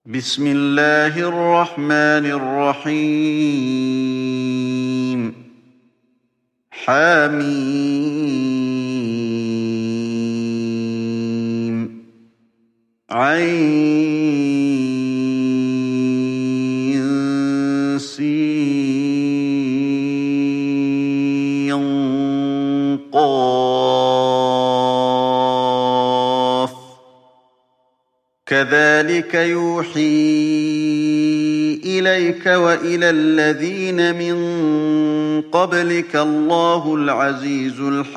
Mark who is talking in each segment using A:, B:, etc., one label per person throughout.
A: بسم الله الرحمن الرحيم حم عين قاف كذلك يوحي إليك وإلى الذين من قبلك الله العزيز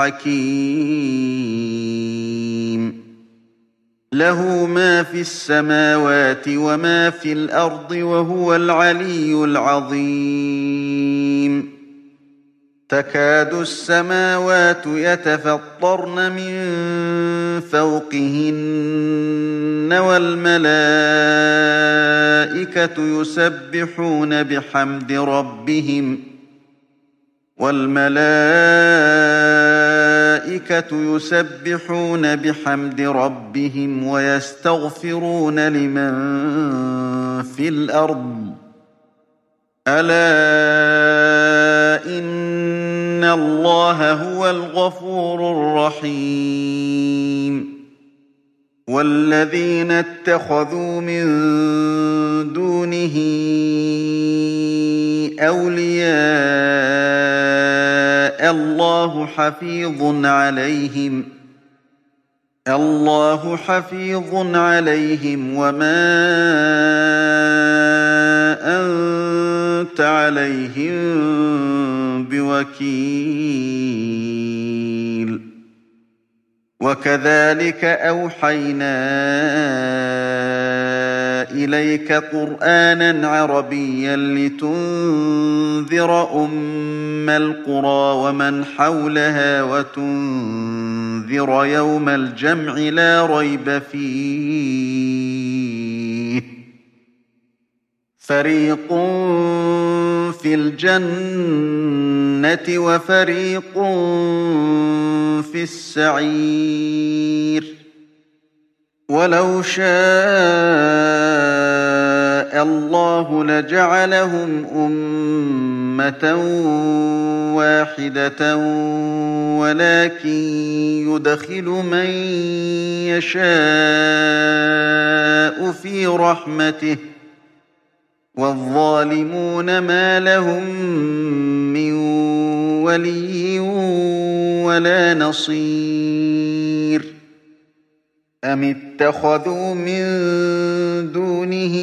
A: الحكيم له ما في السماوات وما في الأرض وهو العلي العظيم تكاد السماوات يتفطرن من فوقهن والملائكة يسبحون بحمد ربهم ويستغفرون لمن في الأرض ألا إن الله هو الغفور الرحيم والذين اتخذوا من دونه أولياء الله حفيظ عليهم وما أنت عليهم بوكيل وكذلك أوحينا إليك قرآنا عربيا لتنذر أم القرى ومن حولها وتنذر يوم الجمع لا ريب فيه فريق في الجنة وفريق في السعير ولو شاء الله لجعلهم أمة واحدة ولكن يدخل من يشاء في رحمته والظالمون ما لهم من ولي ولا نصير أم اتخذوا من دونه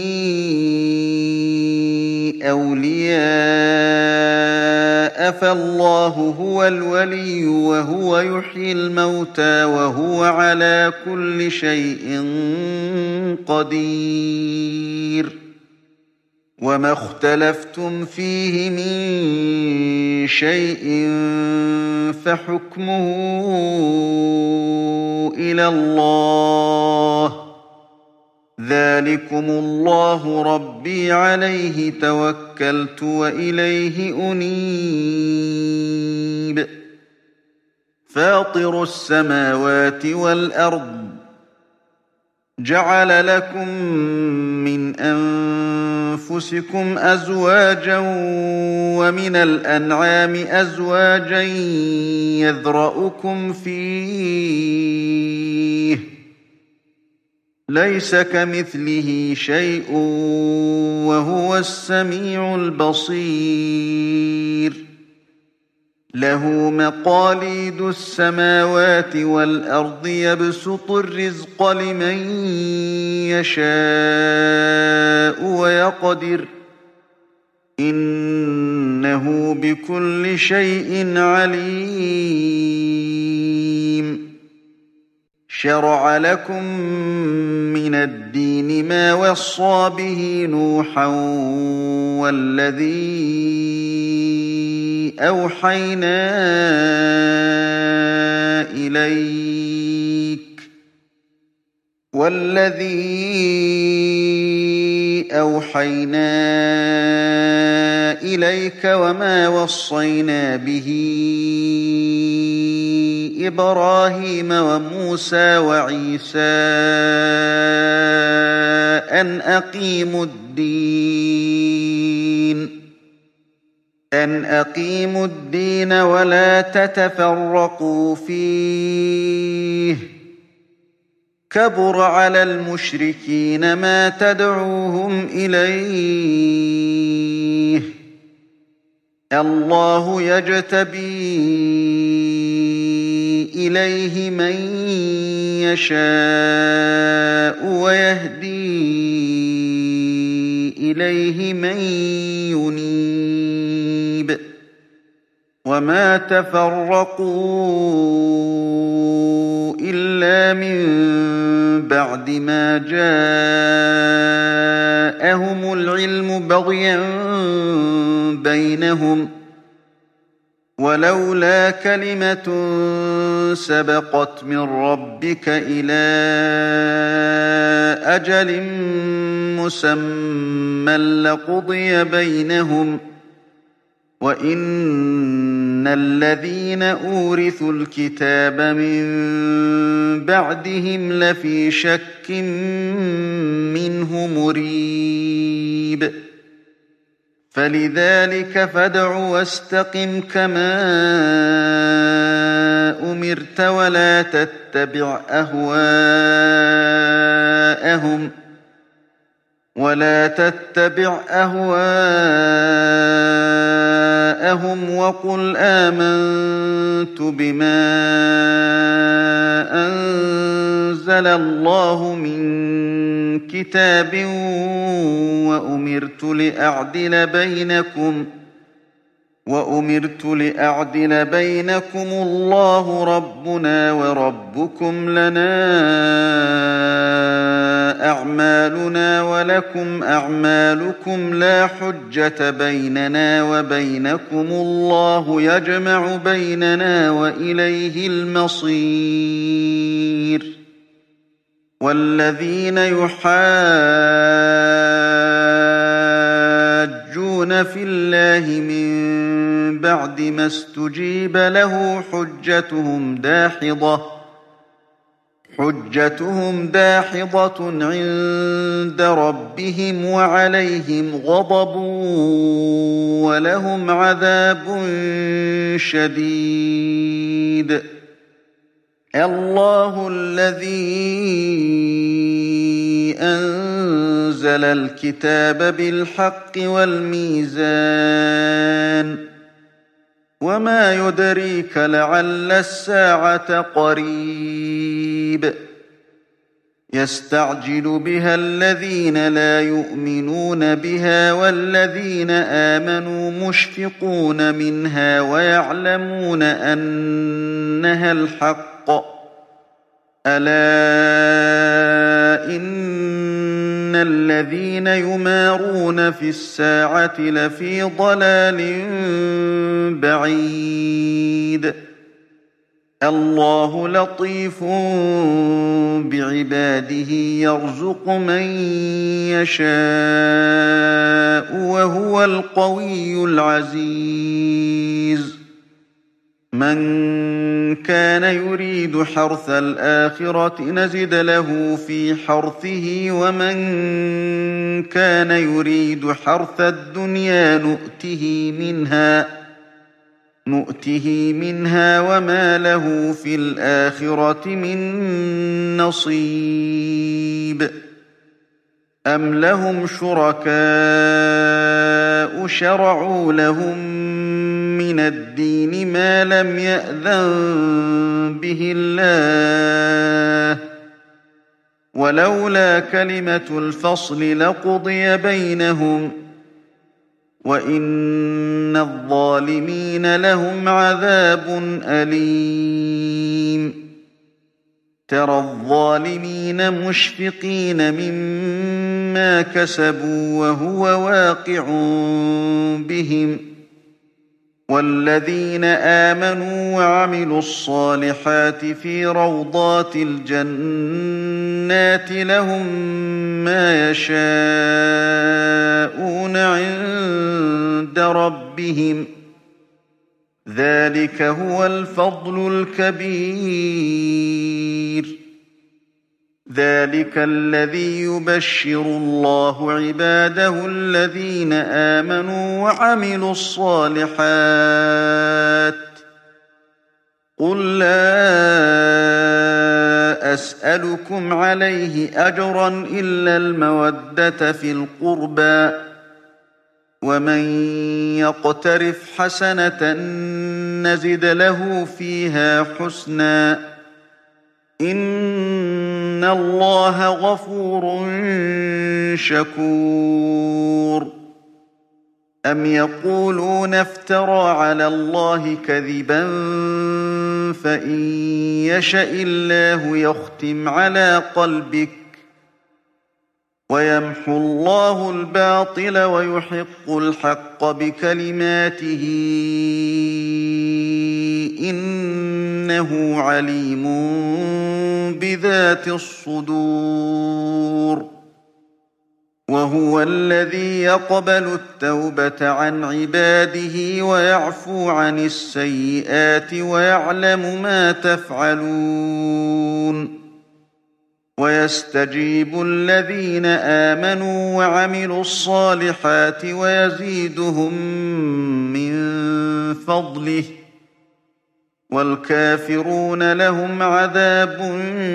A: أولياء فالله هو الولي وهو يحيي الموتى وهو على كل شيء قدير وما اختلفتم فيه من شيء فحكمه إلى الله ذلكم الله ربي عليه توكلت وإليه أنيب فاطر السماوات والأرض جعل لكم من أنفسكم أزواجا ومن الأنعام أزواجا يذرأكم فيه ليس كمثله شيء وهو السميع البصير له مقاليد السماوات والأرض يبسط الرزق لمن يشاء ويقدر إنه بكل شيء عليم شرع لكم من الدين ما وصى به نوحا والذي أوحينا إليك وما وصينا به إبراهيم وموسى وعيسى أن أقيموا الدين ولا تتفرقوا فيه كبر على المشركين ما تدعوهم إليه الله يجتبي إليه من يشاء ويهدي إليه من ينيب وما تفرقوا إلا من بعد ما جاءهم العلم بغيا بينهم ولولا كلمة سبقت من ربك إلى أجل مسمى لقضي بينهم وإن الذين أورثوا الكتاب من بعدهم لفي شك منه مريب فلذلك فادع واستقم كما أمرت ولا تتبع أهواءهم وقل آمنت بما أنزل الله من كتاب وأمرت لأعدل بينكم الله ربنا وربكم لنا أعمالنا ولكم أعمالكم لا حجة بيننا وبينكم الله يجمع بيننا وإليه المصير والذين يحاجون في الله من بعد ما استجيب له حجتهم داحضة عند ربهم وعليهم غضب ولهم عذاب شديد الله الذي أنزل الكتاب بالحق والميزان وما يدريك لعل الساعة قريب يستعجل بها الذين لا يؤمنون بها والذين آمنوا مشفقون منها ويعلمون أنها الحق ألا إن الذين يمارون في الساعة لفي ضلال بعيد الله لطيف بعباده يرزق من يشاء وهو القوي العزيز من كان يريد حرث الآخرة نزد له في حرثه ومن كان يريد حرث الدنيا نؤته منها وما له في الآخرة من نصيب أم لهم شركاء شرعوا لهم من الدين ما لم يأذن به الله ولولا كلمة الفصل لقضي بينهم وإن الظالمين لهم عذاب أليم ترى الظالمين مشفقين مما كسبوا وهو واقع بهم والذين آمنوا وعملوا الصالحات في روضات الجنات لهم ما يشاءون عند ربهم ذلك هو الفضل الكبير. ذلك الذي يبشر الله عباده الذين آمنوا وعملوا الصالحات. قل لا أسألكم عليه أجرا إلا المودة في القربى، ومن يقترف حسنة نزد له فيها حسنا، إن الله غفور شكور. أم يقولون افترى على الله كذبا، فإن يشأ الله يختم على قلبك ويمحو الله الباطل ويحق الحق بكلماته، إنه عليم بذات الصدور. وهو الذي يقبل التوبة عن عباده ويعفو عن السيئات ويعلم ما تفعلون. ويستجيب الذين آمنوا وعملوا الصالحات ويزيدهم من فضله، والكافرون لهم عذاب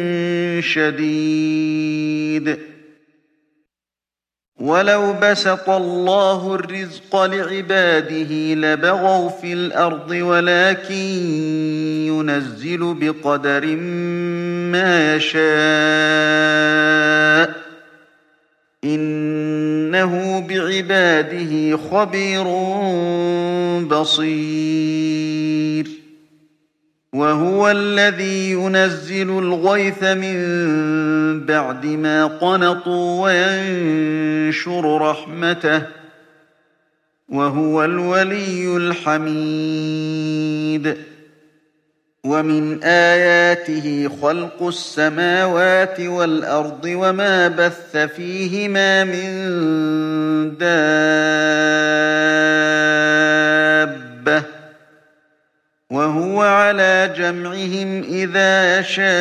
A: شديد. ولو بسط الله الرزق لعباده لبغوا في الأرض، ولكن ينزل بقدر ما يشاء، إنه بعباده خبير بصير. وهو الذي ينزل الغيث من بعد ما قنطوا وينشر رحمته، وهو الولي الحميد. ومن آياته خلق السماوات والأرض وما بث فيهما من دابة، وهو على جمعهم إذا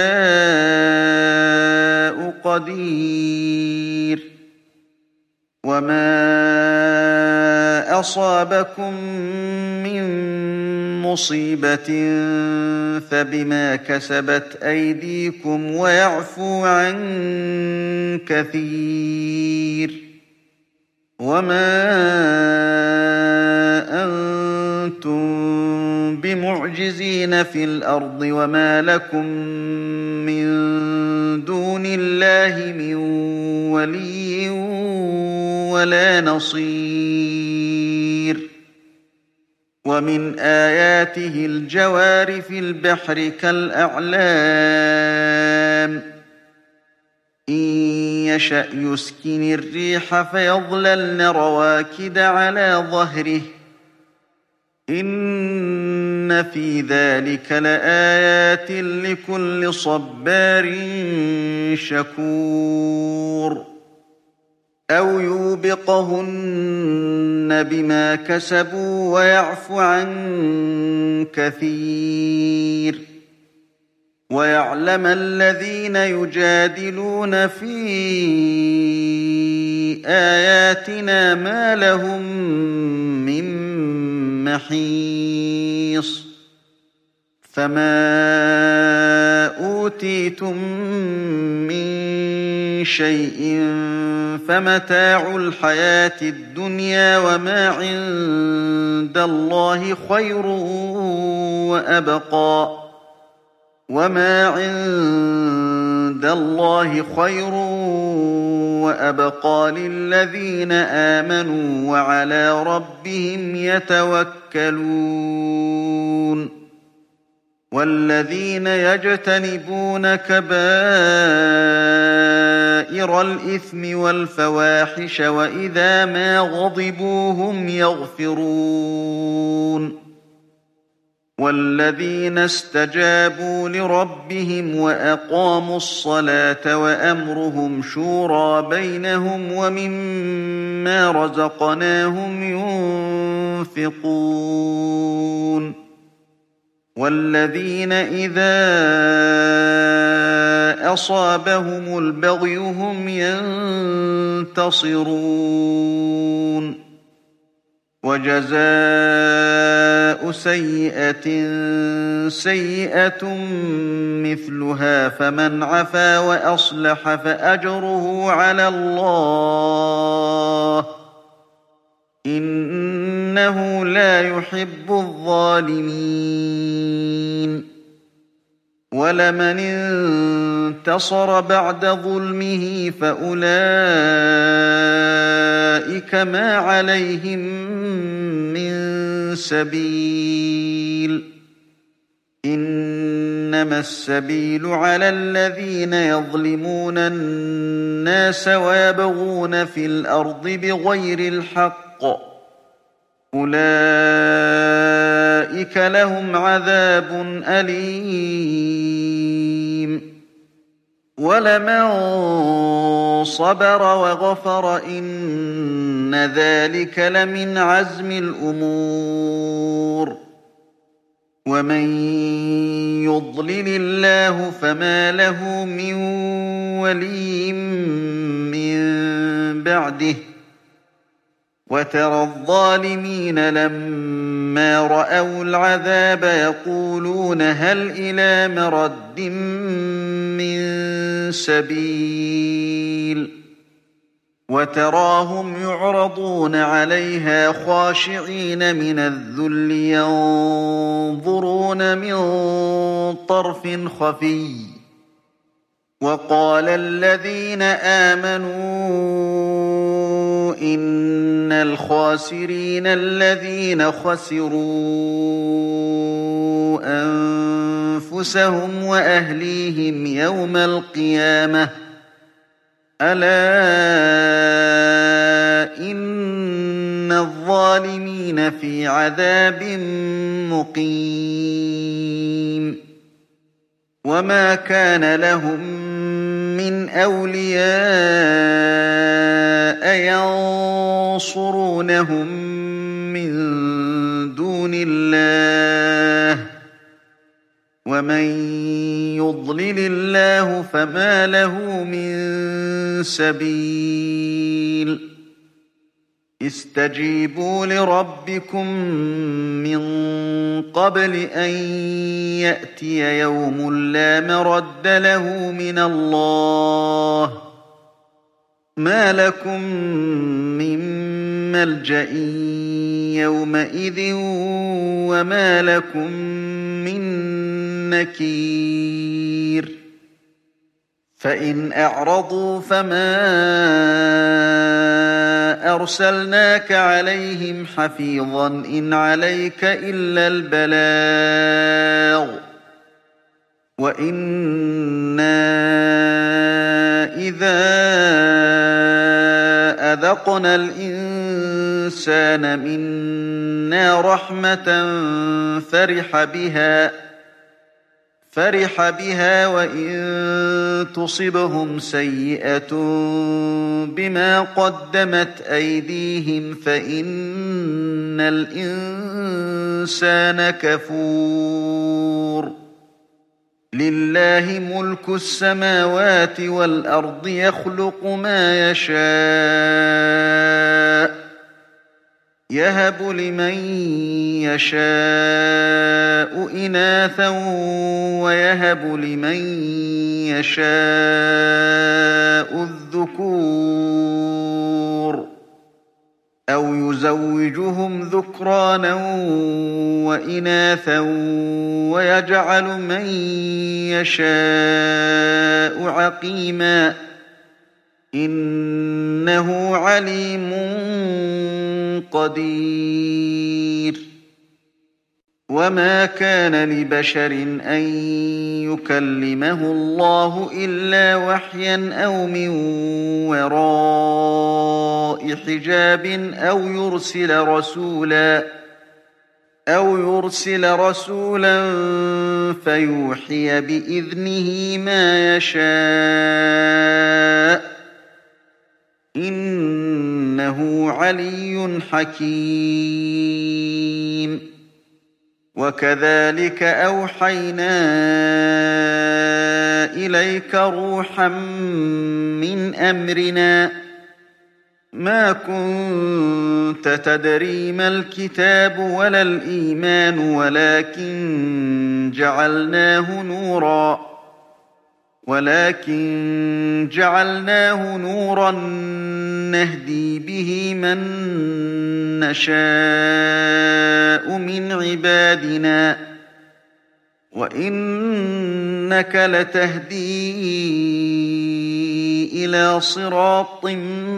A: يشاء قدير. وما أصابكم من مصيبة فبما كسبت أيديكم ويعفو عن كثير. وما أنتم بمعجزين في الأرض، وما لكم من دون الله من ولي ولا نصير. ومن آياته الجوار في البحر كالأعلام، إن يشأ يسكن الريح فيظللن رواكد على ظهره، إن في ذلك لآيات لكل صبار شكور. أو يوبقهن بما كسبوا ويعفو عن كثير. ويعلم الذين يجادلون في آياتنا ما لهم من محيص. فما أوتيتم من شيء فمتاع الحياة الدنيا، وما عند الله خير وأبقى، وما عند الله خير وأبقى للذين آمنوا وعلى ربهم يتوكلون. والذين يجتنبون كبائر الإثم والفواحش وإذا ما غضبوا هم يغفرون. والذين استجابوا لربهم وأقاموا الصلاة وأمرهم شورى بينهم ومما رزقناهم ينفقون. والذين إذا أصابهم البغي هم ينتصرون وجزاء سيئة سيئة مثلها فمن عفا وأصلح فأجره على الله إنه لا يحب الظالمين ولمن انتصر بعد ظلمه فأولئك ما عليهم من سبيل إنما السبيل على الذين يظلمون الناس ويبغون في الأرض بغير الحق أولئك لهم عذاب أليم ولمن صبر وغفر إن ذلك لمن عزم الأمور ومن يضلل الله فما له من ولي من بعده وترى الظالمين لما رأوا العذاب يقولون هل إلى مرد من سبيل وتراهم يعرضون عليها خاشعين من الذل ينظرون من طرف خفي وقال الذين آمنوا إن الخاسرين الذين خسروا أنفسهم وأهليهم يوم القيامة ألا إن الظالمين في عذاب مقيم وما كان لهم من أولياء ينصرونهم من دون الله ومن يضلل الله فما له من سبيل استجيبوا لربكم من قبل أن يأتي يوم لا مرد له من الله ما لكم من ملجأ يومئذ وما لكم من نكير فإن أعرضوا فما أرسلناك عليهم حفيظا إن عليك إلا البلاغ وإنا إذا أذقنا الإنسان منا رحمة فرح بها وإن تصبهم سيئة بما قدمت أيديهم فإن الإنسان كفور لله ملك السماوات والأرض يخلق ما يشاء يهب لمن يشاء إناثا ويهب لمن يشاء الذكور أو يزوجهم ذكرانا وإناثا ويجعل من يشاء عقيما إنه عليم قدير وما كان لبشر أن يكلمه الله إلا وحيا أو من وراء حجاب أو يرسل رسولا فيوحي بإذنه ما يشاء إنه علي حكيم وكذلك أوحينا إليك روحا من أمرنا ما كنت تدري ما الكتاب ولا الإيمان ولكن جعلناه نورا نهدي به من نشاء من عبادنا وإنك لتهدي إلى صراط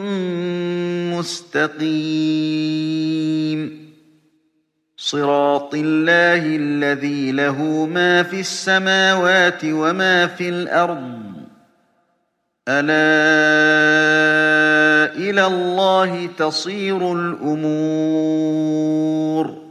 A: مستقيم صراط الله الذي له ما في السماوات وما في الأرض ألا إلى الله تصير الأمور